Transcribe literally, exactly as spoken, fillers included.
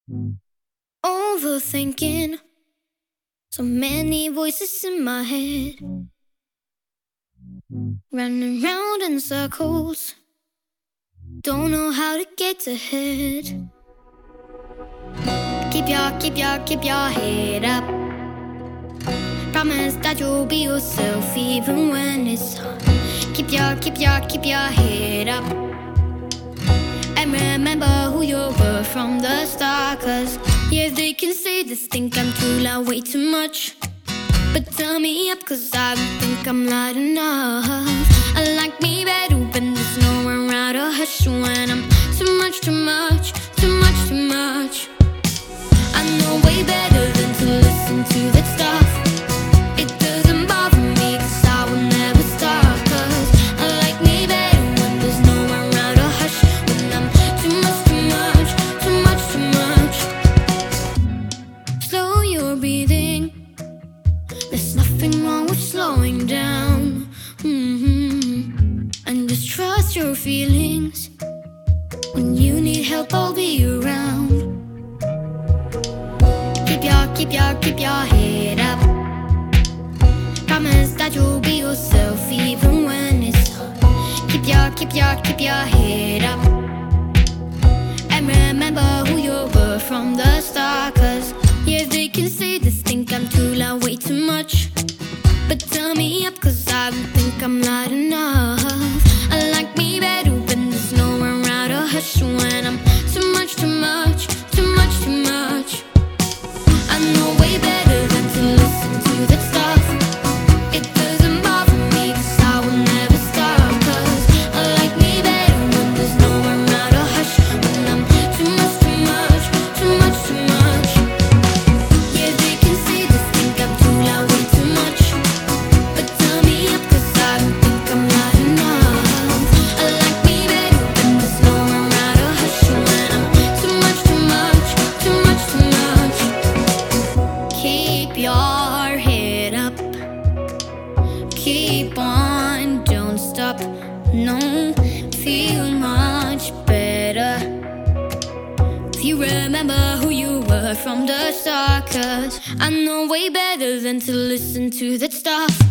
Overthinking, so many voices in my head, running round in circles, don't know how to get ahead. Keep your, keep your, keep your head up. Promise that you'll be yourself even when it's hard. Keep your, keep your, keep your head up. And remember who you were from the start. Cause yeah, they can say this, think I'm too loud, way too much. But turn me up cause I don't think I'm loud enough. I like me better when there's no one around or hush. When I'm too much, too much, too much, too much. I know way better than to listen to that stuff. It doesn't bother me cause I will never stop. Cause I like me better when there's no one around or hush. When I'm too much, too much, too much, too much. Slow your breathing. There's nothing wrong with slowing down. Mm-hmm. And just trust your feelings. When you need help, I'll be around. Keep your, keep your, keep your head up. Promise that you'll be yourself even when it's hard. Keep your, keep your, keep your head up. And remember who you were from the start. Cause yeah, they can say this, think I'm too loud, way too much. But turn me up cause I don't think I'm loud enough. I like me better when there's no one around or hush. When I'm too much, too much, too much, too much. I know way better than to listen to that stuff. It doesn't bother me cause I will never stop. Cause I like me better when there's no one around or hush. When I'm too much, too much, too much, too much. Yeah, they can say this, think I'm too loud, way too much. But turn me up cause I don't think I'm loud enough. I like me better when there's no one around or hush. When I'm too much, too much, too much, too much. Keep your head up. Keep on, don't stop. No, feel much better if you remember who you were from the start. Cause I know way better than to listen to that stuff.